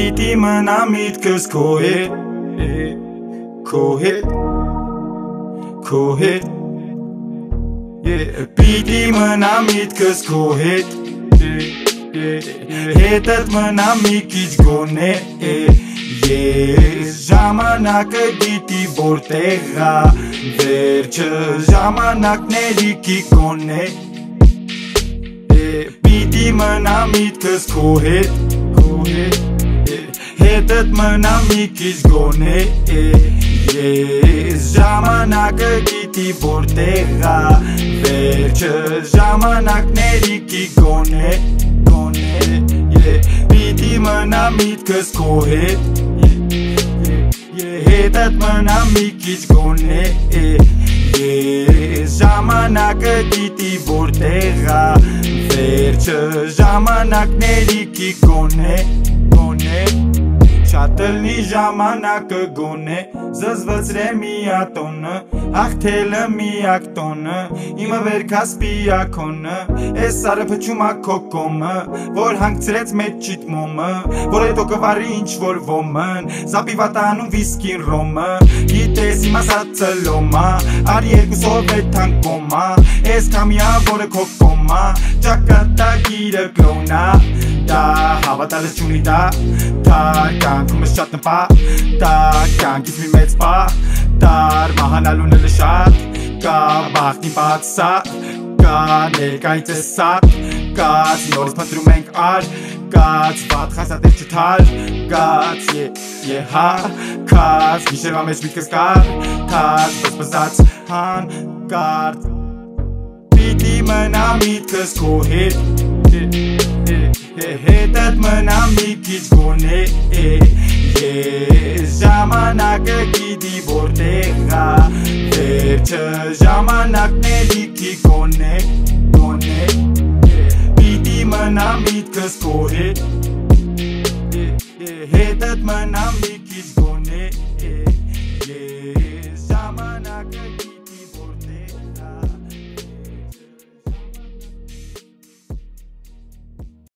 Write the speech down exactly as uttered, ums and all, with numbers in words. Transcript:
Piti mna mítքս քո հետ Քո հետ Քո հետ Piti mna mítքս քո հետ Հետդ մնա մի քիչ գոնե Ես ժամանակը գիտի որտեղ ա Վերջը ժամանակների կիքոնե Պիտի մնա միտքս քո հետ Հետդ մնա մի քիչ գոնե Ես ժամանակը գիտի որտեղ ա Վերջը ժամանակների կիքոնե Պիտի մնա միտքս քո հետ Հետդ մնա մի քիչ գոնե Ես ժամանակը գիտի որտեղ ա Վերջը ժամանակների կիքոնե Շատ լնի ժամանակը գոնե Զզվծրե մի ատոնը Հաղթելը միակ տոնը Իմը վերքաս պիակոնը Ես սարը փչում ա քո կոմը Որ հանգցրեց մեծ ճիտմոմը Որ հետո կվարի ինչ-որ ոմն Զապի վատանում վիսկին ռոմը Գիտես իմ ասածը լոմա Արի երկուսով է թանկոմա Ես կամիա որը քո կոմա Ճակատագիրը կրոնա Da, հավատալս չունի դա Da, կյանքումս շատ նպա Da, կյանքից մի մեծ պա Դար, մահանալունը լշատ Կա, բախնի պատսա Կա, ներկայից է սատ Կաց, նորս պնդրում ենք ար Կաց, վատ խասատեր չթար Կաց, ե, ե, հա Կաց, գիշերվա մեջ միտքս կար Կաց, բզբզած, հան, կարդ Պիտի մնա միտքս քո հետ Հետդ մնա մի քիչ գոնե Ես ժամանակը գիտի որտեղ ա Վերջը ժամանակների կիքոնե Պիտի մնա միտքս քո հետ Հետդ մնա